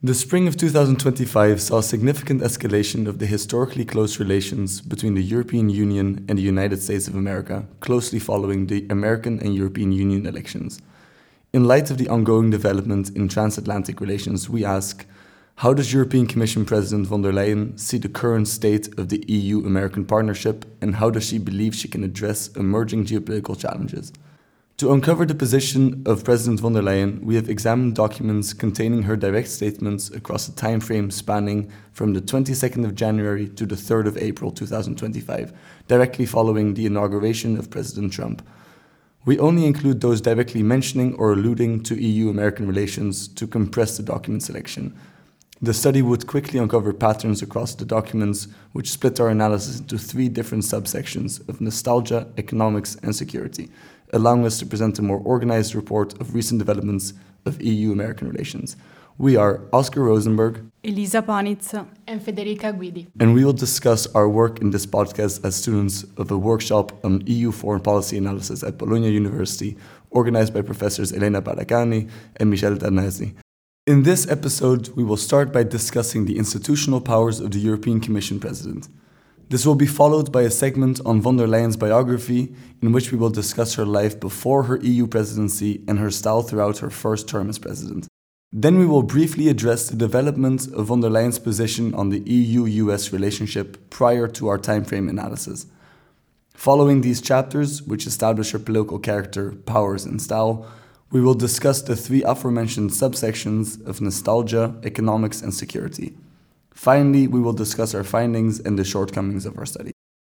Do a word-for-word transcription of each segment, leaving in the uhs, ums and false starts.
The spring of two thousand twenty-five saw a significant escalation of the historically close relations between the European Union and the United States of America, closely following the American and European Union elections. In light of the ongoing development in transatlantic relations, we ask, how does European Commission President von der Leyen see the current state of the E U-American partnership, and how does she believe she can address emerging geopolitical challenges? To uncover the position of President von der Leyen, we have examined documents containing her direct statements across a time frame spanning from the twenty-second of January to the third of April two thousand twenty-five, directly following the inauguration of President Trump. We only include those directly mentioning or alluding to E U-American relations to compress the document selection. The study would quickly uncover patterns across the documents, which split our analysis into three different subsections of nostalgia, economics, and security, allowing us to present a more organized report of recent developments of E U-American relations. We are Oscar Rosenberg, Elisa Panitz, and Federica Guidi. And we will discuss our work in this podcast as students of a workshop on E U foreign policy analysis at Bologna University, organized by Professors Elena Baracani and Michele Danesi. In this episode, we will start by discussing the institutional powers of the European Commission President. This will be followed by a segment on von der Leyen's biography, in which we will discuss her life before her E U presidency and her style throughout her first term as president. Then we will briefly address the development of von der Leyen's position on the E U U S relationship prior to our timeframe analysis. Following these chapters, which establish her political character, powers, and style, we will discuss the three aforementioned subsections of nostalgia, economics, and security. Finally, we will discuss our findings and the shortcomings of our study.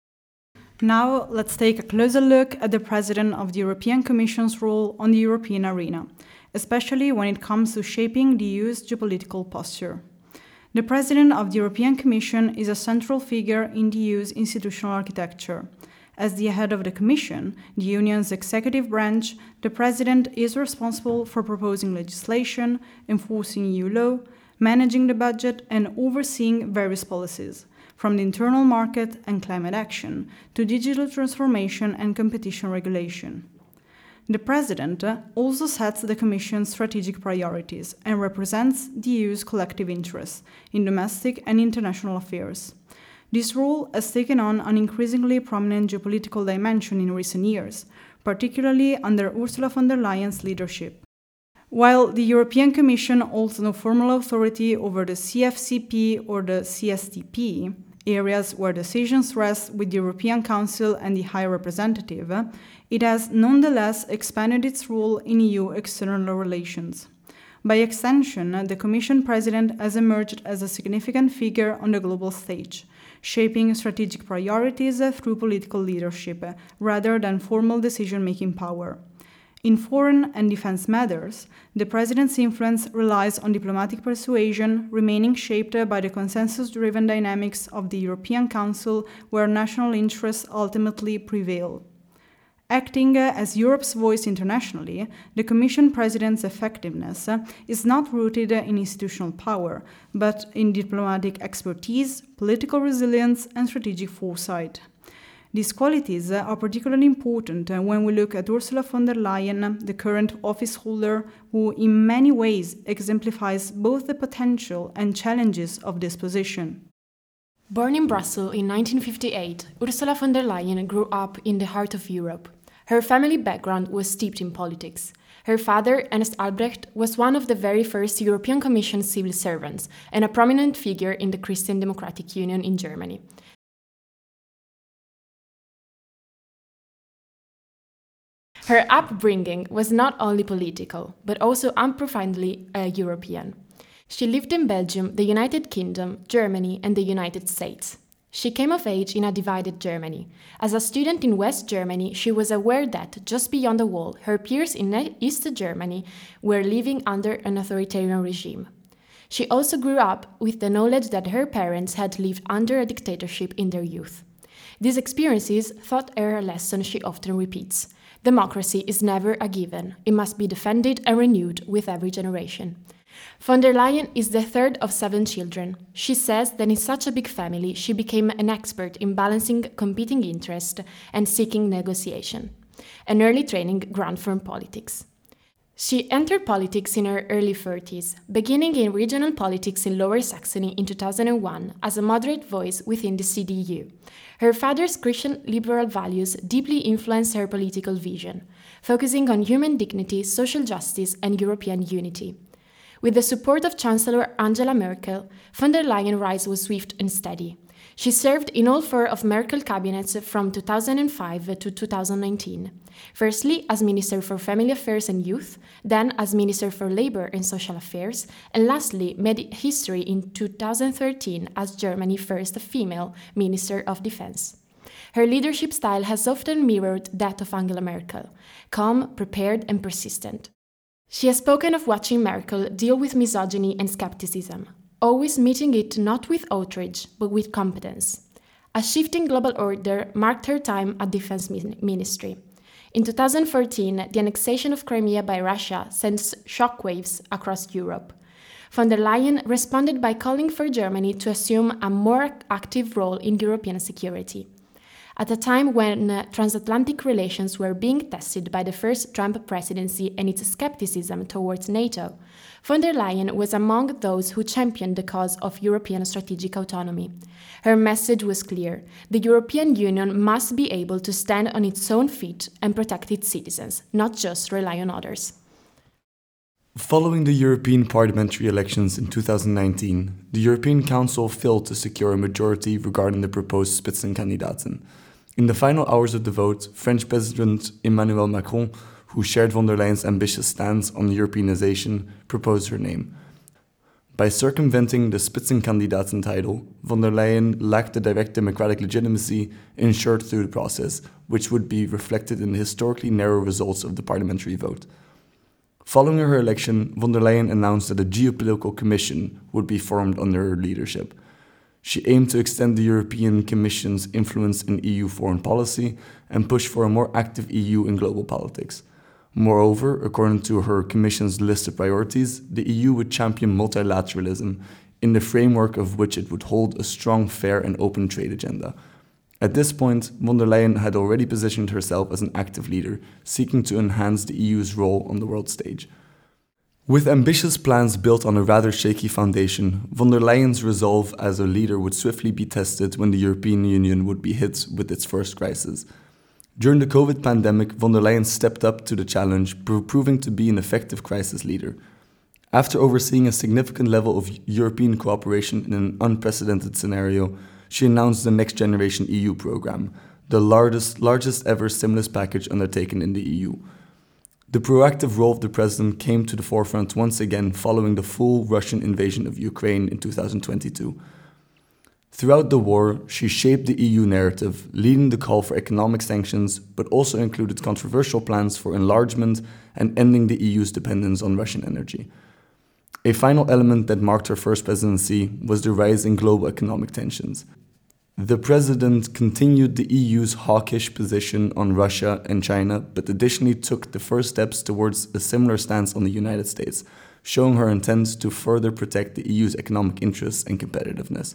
Now, let's take a closer look at the President of the European Commission's role on the European arena, especially when it comes to shaping the E U's geopolitical posture. The President of the European Commission is a central figure in the E U's institutional architecture. As the head of the Commission, the Union's executive branch, the President is responsible for proposing legislation, enforcing E U law, managing the budget, and overseeing various policies, from the internal market and climate action to digital transformation and competition regulation. The President also sets the Commission's strategic priorities and represents the E U's collective interests in domestic and international affairs. This role has taken on an increasingly prominent geopolitical dimension in recent years, particularly under Ursula von der Leyen's leadership. While the European Commission holds no formal authority over the C F C P or the C S D P, areas where decisions rest with the European Council and the High Representative, it has nonetheless expanded its role in E U external relations. By extension, the Commission President has emerged as a significant figure on the global stage, shaping strategic priorities through political leadership, rather than formal decision-making power. In foreign and defense matters, the President's influence relies on diplomatic persuasion, remaining shaped by the consensus-driven dynamics of the European Council, where national interests ultimately prevail. Acting as Europe's voice internationally, the Commission President's effectiveness is not rooted in institutional power, but in diplomatic expertise, political resilience, and strategic foresight. These qualities are particularly important when we look at Ursula von der Leyen, the current office holder, who in many ways exemplifies both the potential and challenges of this position. Born in Brussels in nineteen fifty-eight, Ursula von der Leyen grew up in the heart of Europe. Her family background was steeped in politics. Her father, Ernst Albrecht, was one of the very first European Commission civil servants and a prominent figure in the Christian Democratic Union in Germany. Her upbringing was not only political, but also unprofoundly uh, European. She lived in Belgium, the United Kingdom, Germany, and the United States. She came of age in a divided Germany. As a student in West Germany, she was aware that, just beyond the wall, her peers in East Germany were living under an authoritarian regime. She also grew up with the knowledge that her parents had lived under a dictatorship in their youth. These experiences taught her a lesson she often repeats. Democracy is never a given. It must be defended and renewed with every generation. Von der Leyen is the third of seven children. She says that in such a big family, she became an expert in balancing competing interests and seeking negotiation, an early training ground for politics. She entered politics in her early thirties, beginning in regional politics in Lower Saxony in two thousand one as a moderate voice within the C D U. Her father's Christian liberal values deeply influenced her political vision, focusing on human dignity, social justice, and European unity. With the support of Chancellor Angela Merkel, von der Leyen's rise was swift and steady. She served in all four of Merkel cabinets from two thousand five to two thousand nineteen, firstly as Minister for Family Affairs and Youth, then as Minister for Labour and Social Affairs, and lastly made history in two thousand thirteen as Germany's first female Minister of Defense. Her leadership style has often mirrored that of Angela Merkel, calm, prepared, and persistent. She has spoken of watching Merkel deal with misogyny and skepticism, always meeting it not with outrage, but with competence. A shifting global order marked her time at Defense Ministry. In two thousand fourteen, the annexation of Crimea by Russia sent shockwaves across Europe. Von der Leyen responded by calling for Germany to assume a more active role in European security. At a time when uh, transatlantic relations were being tested by the first Trump presidency and its skepticism towards NATO, von der Leyen was among those who championed the cause of European strategic autonomy. Her message was clear: the European Union must be able to stand on its own feet and protect its citizens, not just rely on others. Following the European parliamentary elections in two thousand nineteen, the European Council failed to secure a majority regarding the proposed Spitzenkandidaten. In the final hours of the vote, French President Emmanuel Macron, who shared von der Leyen's ambitious stance on Europeanization, proposed her name. By circumventing the Spitzenkandidaten title, von der Leyen lacked the direct democratic legitimacy ensured through the process, which would be reflected in the historically narrow results of the parliamentary vote. Following her election, von der Leyen announced that a geopolitical commission would be formed under her leadership. She aimed to extend the European Commission's influence in E U foreign policy and push for a more active E U in global politics. Moreover, according to her Commission's list of priorities, the E U would champion multilateralism, in the framework of which it would hold a strong, fair and open trade agenda. At this point, von der Leyen had already positioned herself as an active leader, seeking to enhance the E U's role on the world stage. With ambitious plans built on a rather shaky foundation, von der Leyen's resolve as a leader would swiftly be tested when the European Union would be hit with its first crisis. During the COVID pandemic, von der Leyen stepped up to the challenge, proving to be an effective crisis leader. After overseeing a significant level of European cooperation in an unprecedented scenario, she announced the Next Generation E U program, the largest, largest ever stimulus package undertaken in the E U. The proactive role of the president came to the forefront once again following the full Russian invasion of Ukraine in two thousand twenty-two. Throughout the war, she shaped the E U narrative, leading the call for economic sanctions, but also included controversial plans for enlargement and ending the E U's dependence on Russian energy. A final element that marked her first presidency was the rise in global economic tensions. The president continued the E U's hawkish position on Russia and China, but additionally took the first steps towards a similar stance on the United States, showing her intent to further protect the E U's economic interests and competitiveness.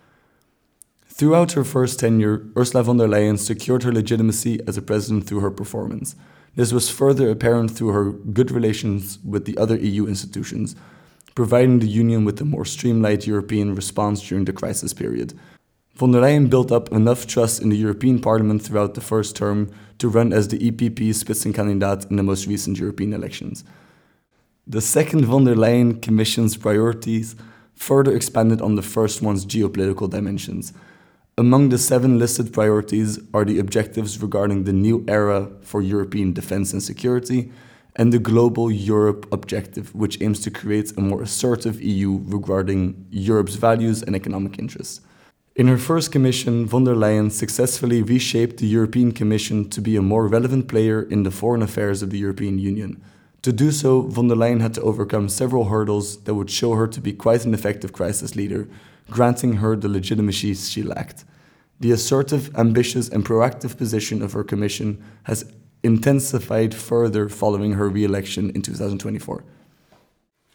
Throughout her first tenure, Ursula von der Leyen secured her legitimacy as a president through her performance. This was further apparent through her good relations with the other E U institutions, providing the Union with a more streamlined European response during the crisis period. Von der Leyen built up enough trust in the European Parliament throughout the first term to run as the E P P's Spitzenkandidat in the most recent European elections. The second von der Leyen Commission's priorities further expanded on the first one's geopolitical dimensions. Among the seven listed priorities are the objectives regarding the new era for European defense and security, and the Global Europe objective, which aims to create a more assertive E U regarding Europe's values and economic interests. In her first commission, von der Leyen successfully reshaped the European Commission to be a more relevant player in the foreign affairs of the European Union. To do so, von der Leyen had to overcome several hurdles that would show her to be quite an effective crisis leader, granting her the legitimacy she lacked. The assertive, ambitious, and proactive position of her commission has intensified further following her re-election in two thousand twenty-four.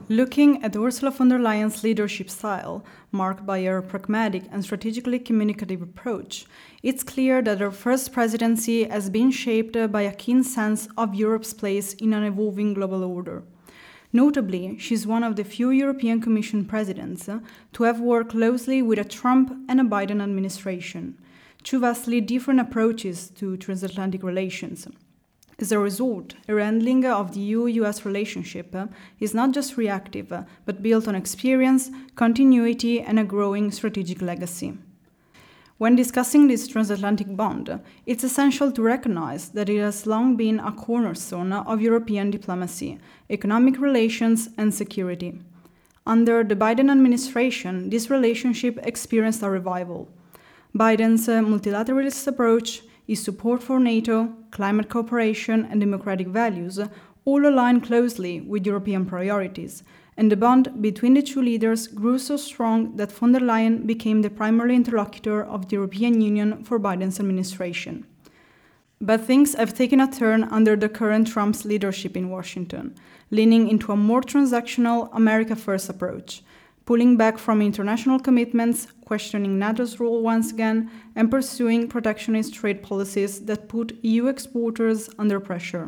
Looking at Ursula von der Leyen's leadership style, marked by her pragmatic and strategically communicative approach, it's clear that her first presidency has been shaped by a keen sense of Europe's place in an evolving global order. Notably, she's one of the few European Commission presidents to have worked closely with a Trump and a Biden administration, two vastly different approaches to transatlantic relations. As a result, her handling of the E U-U S relationship is not just reactive, but built on experience, continuity, and a growing strategic legacy. When discussing this transatlantic bond, it's essential to recognize that it has long been a cornerstone of European diplomacy, economic relations, and security. Under the Biden administration, this relationship experienced a revival. Biden's multilateralist approach, his support for NATO, climate cooperation, and democratic values all align closely with European priorities, and the bond between the two leaders grew so strong that von der Leyen became the primary interlocutor of the European Union for Biden's administration. But things have taken a turn under the current Trump's leadership in Washington, leaning into a more transactional America-first approach, pulling back from international commitments, questioning NATO's role once again, and pursuing protectionist trade policies that put E U exporters under pressure.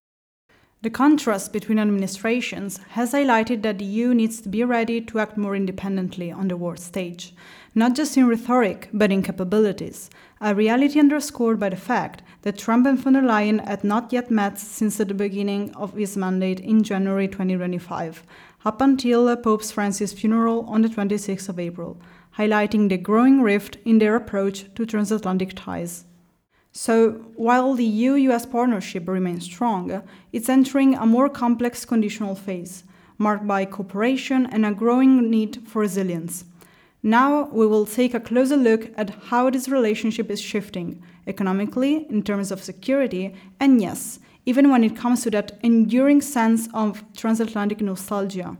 The contrast between administrations has highlighted that the E U needs to be ready to act more independently on the world stage, not just in rhetoric, but in capabilities, a reality underscored by the fact that Trump and von der Leyen had not yet met since the beginning of his mandate in January twenty twenty-five, up until Pope Francis' funeral on the twenty-sixth of April, highlighting the growing rift in their approach to transatlantic ties. So, while the E U-U S partnership remains strong, it's entering a more complex conditional phase, marked by cooperation and a growing need for resilience. Now, we will take a closer look at how this relationship is shifting, economically, in terms of security, and yes, even when it comes to that enduring sense of transatlantic nostalgia.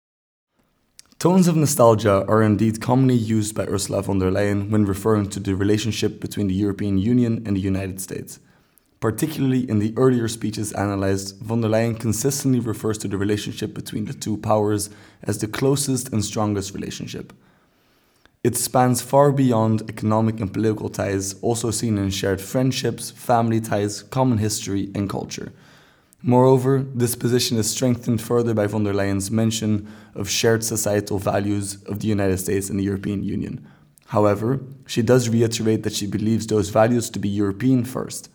Tones of nostalgia are indeed commonly used by Ursula von der Leyen when referring to the relationship between the European Union and the United States. Particularly in the earlier speeches analyzed, von der Leyen consistently refers to the relationship between the two powers as the closest and strongest relationship. It spans far beyond economic and political ties, also seen in shared friendships, family ties, common history, and culture. Moreover, this position is strengthened further by von der Leyen's mention of shared societal values of the United States and the European Union. However, she does reiterate that she believes those values to be European first.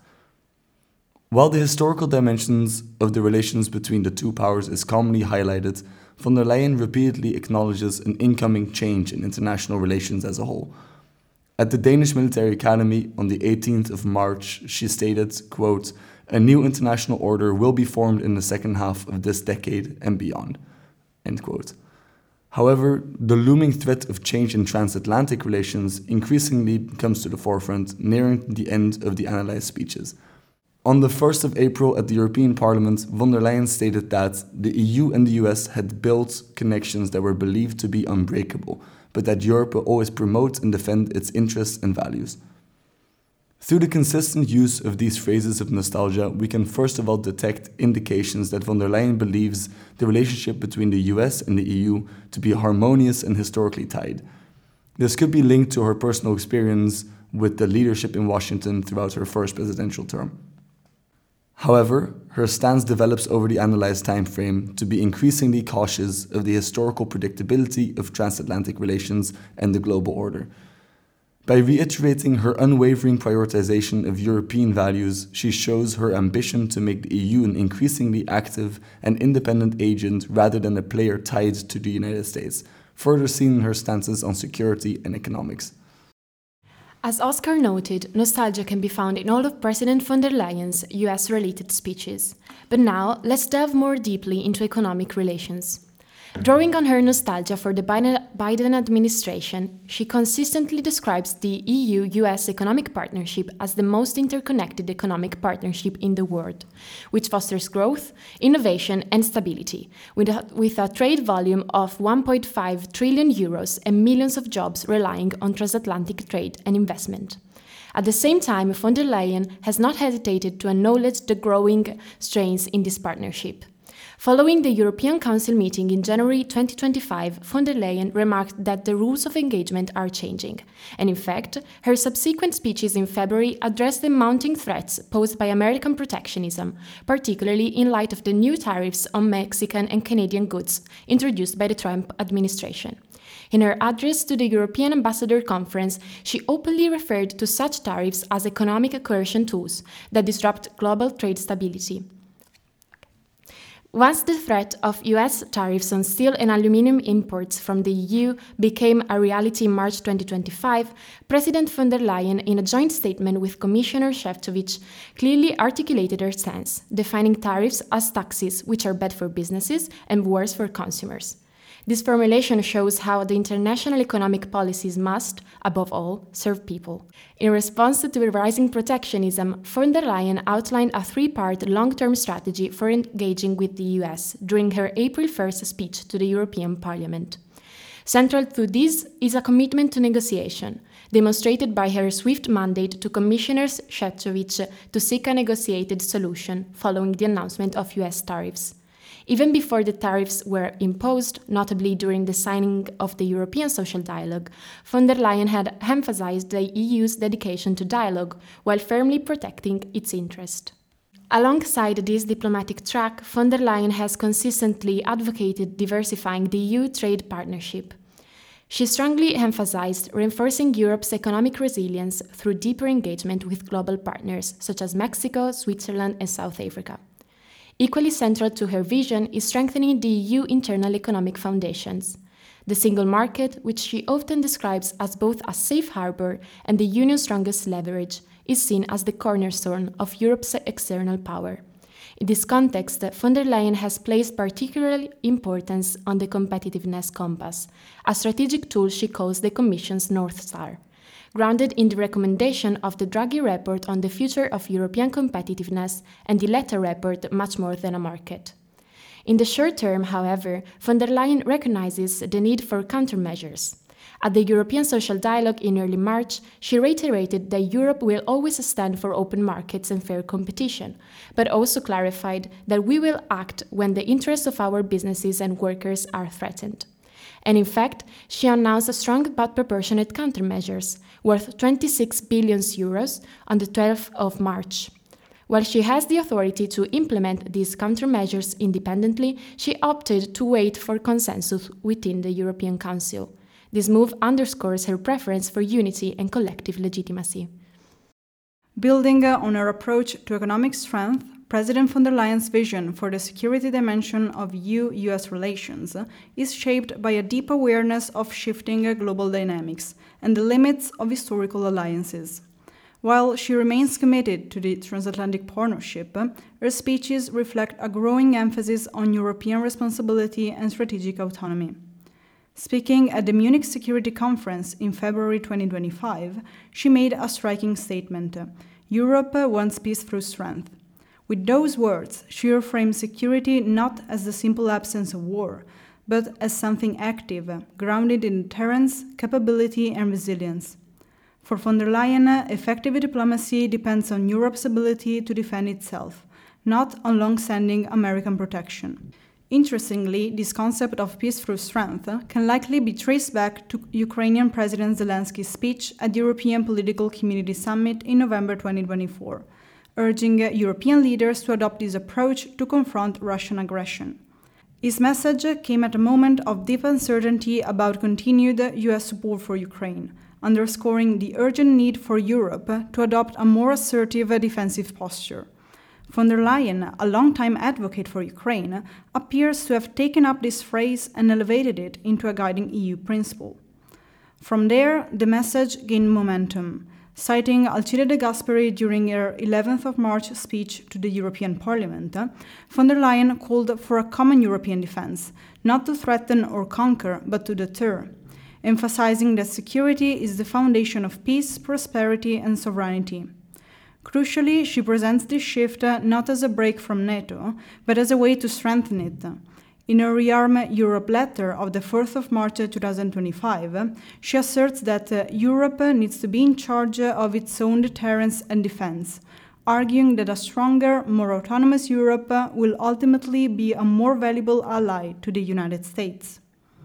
While the historical dimensions of the relations between the two powers is commonly highlighted, von der Leyen repeatedly acknowledges an incoming change in international relations as a whole. At the Danish Military Academy on the eighteenth of March, she stated, quote, "A new international order will be formed in the second half of this decade and beyond," end quote. However, the looming threat of change in transatlantic relations increasingly comes to the forefront, nearing the end of the analyzed speeches. On the first of April at the European Parliament, von der Leyen stated that the E U and the U S had built connections that were believed to be unbreakable, but that Europe will always promote and defend its interests and values. Through the consistent use of these phrases of nostalgia, we can first of all detect indications that von der Leyen believes the relationship between the U S and the E U to be harmonious and historically tied. This could be linked to her personal experience with the leadership in Washington throughout her first presidential term. However, her stance develops over the analyzed time frame to be increasingly cautious of the historical predictability of transatlantic relations and the global order. By reiterating her unwavering prioritization of European values, she shows her ambition to make the E U an increasingly active and independent agent rather than a player tied to the United States, further seen in her stances on security and economics. As Oscar noted, nostalgia can be found in all of President von der Leyen's U S-related speeches. But now, let's delve more deeply into economic relations. Drawing on her nostalgia for the Biden administration, she consistently describes the E U-U S economic partnership as the most interconnected economic partnership in the world, which fosters growth, innovation, and stability, with a, with a trade volume of one point five trillion euros and millions of jobs relying on transatlantic trade and investment. At the same time, von der Leyen has not hesitated to acknowledge the growing strains in this partnership. Following the European Council meeting in January twenty twenty-five, von der Leyen remarked that the rules of engagement are changing. And in fact, her subsequent speeches in February addressed the mounting threats posed by American protectionism, particularly in light of the new tariffs on Mexican and Canadian goods introduced by the Trump administration. In her address to the European Ambassador Conference, she openly referred to such tariffs as economic coercion tools that disrupt global trade stability. Once the threat of U S tariffs on steel and aluminum imports from the E U became a reality in March twenty twenty-five, President von der Leyen, in a joint statement with Commissioner Šefčovič, clearly articulated her stance, defining tariffs as taxes which are bad for businesses and worse for consumers. This formulation shows how the international economic policies must, above all, serve people. In response to the rising protectionism, von der Leyen outlined a three-part long-term strategy for engaging with the U S during her April first speech to the European Parliament. Central to this is a commitment to negotiation, demonstrated by her swift mandate to Commissioner Šefčovič to seek a negotiated solution following the announcement of U S tariffs. Even before the tariffs were imposed, notably during the signing of the European Social Dialogue, von der Leyen had emphasized the E U's dedication to dialogue while firmly protecting its interest. Alongside this diplomatic track, von der Leyen has consistently advocated diversifying the E U trade partnership. She strongly emphasized reinforcing Europe's economic resilience through deeper engagement with global partners such as Mexico, Switzerland, and South Africa. Equally central to her vision is strengthening the E U internal economic foundations. The single market, which she often describes as both a safe harbor and the Union's strongest leverage, is seen as the cornerstone of Europe's external power. In this context, von der Leyen has placed particular importance on the competitiveness compass, a strategic tool she calls the Commission's North Star. Grounded in the recommendation of the Draghi report on the future of European competitiveness and the Letta report Much More Than a Market. In the short term, however, von der Leyen recognizes the need for countermeasures. At the European Social Dialogue in early March, she reiterated that Europe will always stand for open markets and fair competition, but also clarified that we will act when the interests of our businesses and workers are threatened. And in fact, she announced a strong but proportionate countermeasures, worth twenty-six billion euros, on the twelfth of March. While she has the authority to implement these countermeasures independently, she opted to wait for consensus within the European Council. This move underscores her preference for unity and collective legitimacy. Building on her approach to economic strength, President von der Leyen's vision for the security dimension of E U-U S relations is shaped by a deep awareness of shifting global dynamics and the limits of historical alliances. While she remains committed to the transatlantic partnership, her speeches reflect a growing emphasis on European responsibility and strategic autonomy. Speaking at the Munich Security Conference in February twenty twenty-five, she made a striking statement: "Europe wants peace through strength." With those words, she reframed security not as the simple absence of war, but as something active, grounded in deterrence, capability, and resilience. For von der Leyen, effective diplomacy depends on Europe's ability to defend itself, not on long-standing American protection. Interestingly, this concept of peace through strength can likely be traced back to Ukrainian President Zelensky's speech at the European Political Community Summit in November twenty twenty-four, urging European leaders to adopt this approach to confront Russian aggression. His message came at a moment of deep uncertainty about continued U S support for Ukraine, underscoring the urgent need for Europe to adopt a more assertive defensive posture. Von der Leyen, a longtime advocate for Ukraine, appears to have taken up this phrase and elevated it into a guiding E U principle. From there, the message gained momentum. Citing Alcide de Gasperi during her eleventh of March speech to the European Parliament, von der Leyen called for a common European defense, not to threaten or conquer, but to deter, emphasizing that security is the foundation of peace, prosperity, and sovereignty. Crucially, she presents this shift not as a break from NATO, but as a way to strengthen it. In her Rearm Europe letter of the fourth of March twenty twenty-five, she asserts that uh, Europe needs to be in charge of its own deterrence and defense, arguing that a stronger, more autonomous Europe will ultimately be a more valuable ally to the United States.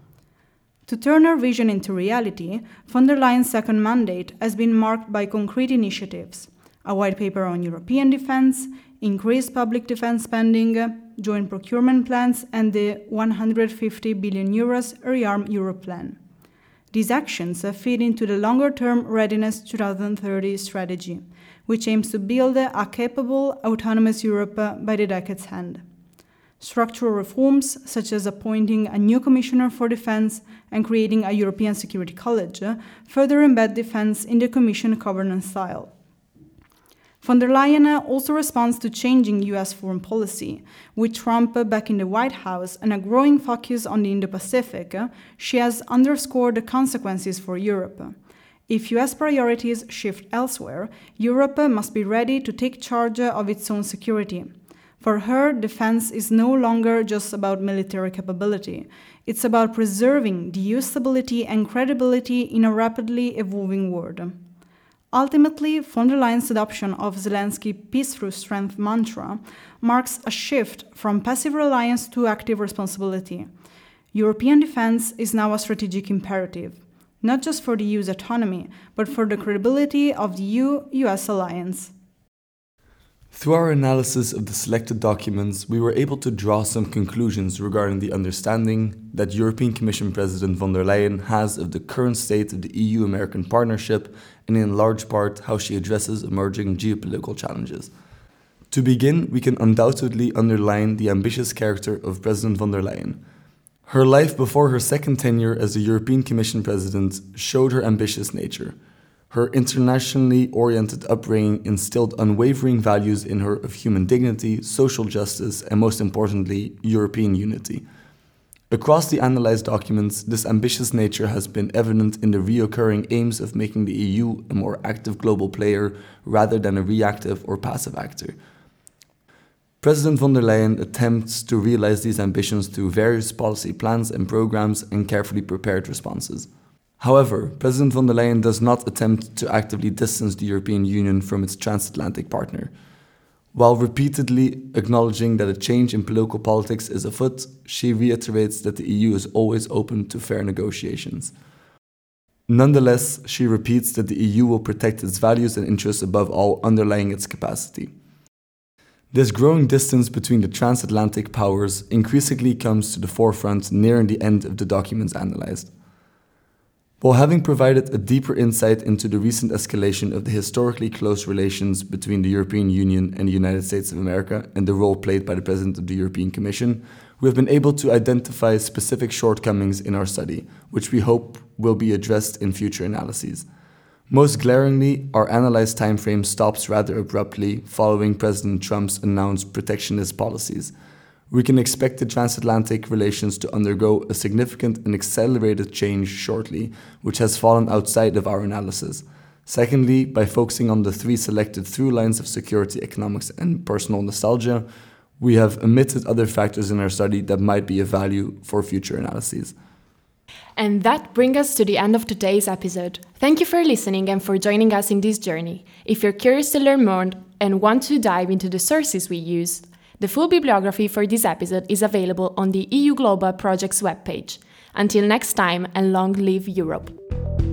To turn her vision into reality, von der Leyen's second mandate has been marked by concrete initiatives: a white paper on European defense, increased public defense spending, joint procurement plans, and the one hundred fifty billion euros Rearm Europe plan. These actions feed into the longer-term Readiness twenty thirty strategy, which aims to build a capable, autonomous Europe by the decade's end. Structural reforms, such as appointing a new Commissioner for Defense and creating a European Security College, further embed defense in the Commission governance style. Von der Leyen also responds to changing U S foreign policy. With Trump back in the White House and a growing focus on the Indo-Pacific, she has underscored the consequences for Europe. If U S priorities shift elsewhere, Europe must be ready to take charge of its own security. For her, defense is no longer just about military capability. It's about preserving the E U stability and credibility in a rapidly evolving world. Ultimately, von der Leyen's adoption of Zelensky's peace through strength mantra marks a shift from passive reliance to active responsibility. European defense is now a strategic imperative, not just for the E U's autonomy, but for the credibility of the E U-U S alliance. Through our analysis of the selected documents, we were able to draw some conclusions regarding the understanding that European Commission President von der Leyen has of the current state of the E U-American partnership and in large part how she addresses emerging geopolitical challenges. To begin, we can undoubtedly underline the ambitious character of President von der Leyen. Her life before her second tenure as the European Commission President showed her ambitious nature. Her internationally oriented upbringing instilled unwavering values in her of human dignity, social justice, and most importantly, European unity. Across the analyzed documents, this ambitious nature has been evident in the reoccurring aims of making the E U a more active global player rather than a reactive or passive actor. President von der Leyen attempts to realize these ambitions through various policy plans and programs and carefully prepared responses. However, President von der Leyen does not attempt to actively distance the European Union from its transatlantic partner. While repeatedly acknowledging that a change in political politics is afoot, she reiterates that the E U is always open to fair negotiations. Nonetheless, she repeats that the E U will protect its values and interests above all, underlying its capacity. This growing distance between the transatlantic powers increasingly comes to the forefront nearing the end of the documents analyzed. While having provided a deeper insight into the recent escalation of the historically close relations between the European Union and the United States of America and the role played by the President of the European Commission, we have been able to identify specific shortcomings in our study, which we hope will be addressed in future analyses. Most glaringly, our analyzed timeframe stops rather abruptly following President Trump's announced protectionist policies. We can expect the transatlantic relations to undergo a significant and accelerated change shortly, which has fallen outside of our analysis. Secondly, by focusing on the three selected through lines of security, economics, and personal nostalgia, we have omitted other factors in our study that might be of value for future analyses. And that brings us to the end of today's episode. Thank you for listening and for joining us in this journey. If you're curious to learn more and want to dive into the sources we used, the full bibliography for this episode is available on the E U Global Project's webpage. Until next time, and long live Europe!